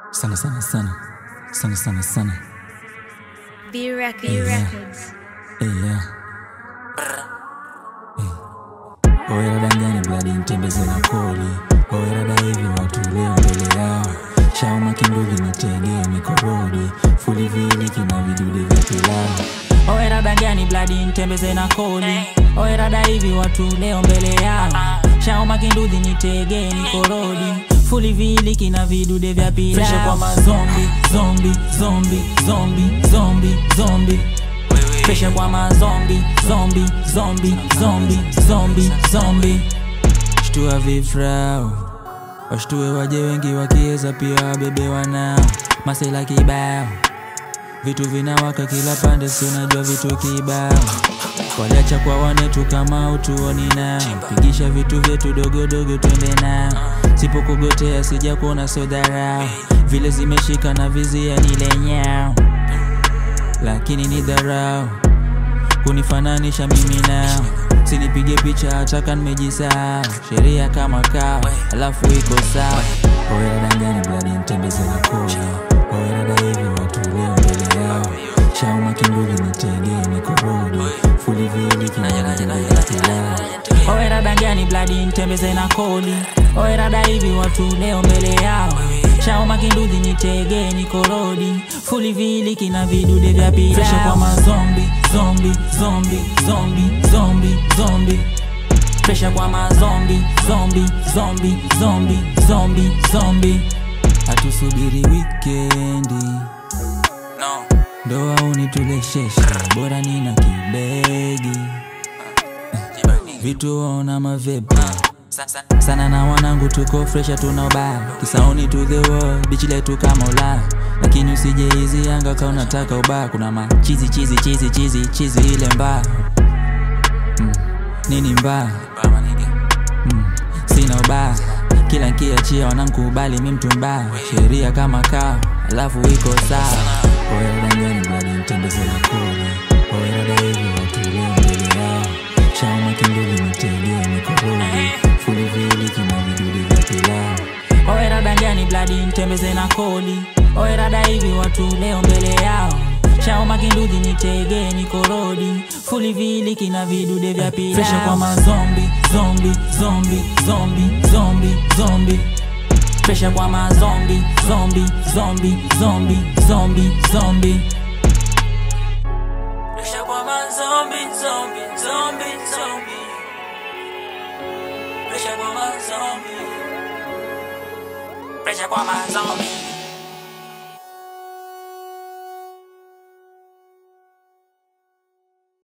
Sana sana sana. Sana sana sana. B Records. Yeah. Oera dangani bloody ntembeze na koli. Oera da hivi watu leo mbele yao. Shauma kindugi nitege mikorodi. Fuli vili kina vidude vya pilau. Oera dangani bloody ntembeze na koli. Oera da hivi watu leo mbele yao. Shauma kindugi nitege mikorodi. Fuli vili kina vidude vya pilau. Fresha kwa mazombi, zombi, zombi, zombi, zombi, zombi. Fresha kwa mazombi, zombi, zombi, zombi, zombi, zombi. Shtua vifrao, washtue waje wengi wakieza pia wabebe wanao. Masela kibao, vitu vinawaka kila pande si unajua vitu kibao. Waliacha kwa wanetu kama utuoni nao. Pigisha vitu vyetu dogo dogo twende nao. Sipo kugotea sija kuona so dharau. Vile zimeshika na vizia nile nyao. Lakini ni dharau kunifananisha mimi nao. Sinipige picha hataka nimejisahau. Sheria kama kao, alafu iko sawa. Oera dangani bloody ntembeze na koli. Oera da hivi watu leo mbele yao. Shauma kindugi nitege mikorodi. Fuli vili kina vidude vya pilau. Oera dangani bloody ntembeze na koli. Oera da hivi watu leo mbele yao. Shauma kindugi nitege mikorodi. Fuli vili kina vidude vya pilau. Fresha kwa mazombi, zombi, zombi, zombi, zombi, zombi. Fresha kwa mazombi, zombi, zombi, zombi, zombi, zombi. Hatusubiri weekendi, No. ndoa unituleshesha. Bora nina kibegi, vitu ona mavepe. Sana na wanangu tuko fresha tunaoba. Kisaoni to the world, bichi letu kama ula. Lakini usije hizi yanga ka unataka uba. Kuna ma chizi chizi chizi chizi chizi ile mba. Nini mba? Sina uba. Kila nkiachia wanankubali mimi mtu mbaya. Sheria kama kao, alafu iko sawa. Oera dangani bloody ntembeze na koli. Oera da hivi watu leo mbele yao. Shauma kindugi nitege mikorodi. Fuli vili kina vidude vya pilau. Oera dangani bloody ntembeze na koli. Oera da hivi watu leo mbele yao. Shauma kindugi nitege mikorodi. Fuli vili kina vidude vya pilau. Fresha kwa mazombi, zombi, zombi, zombi, zombi, zombi. Fresha kwa mazombi, zombi, zombi, zombi, zombi, zombi. Fresha kwa mazombi, zombi, zombi, zombi. Fresha kwa mazombi. Fresha kwa mazombi.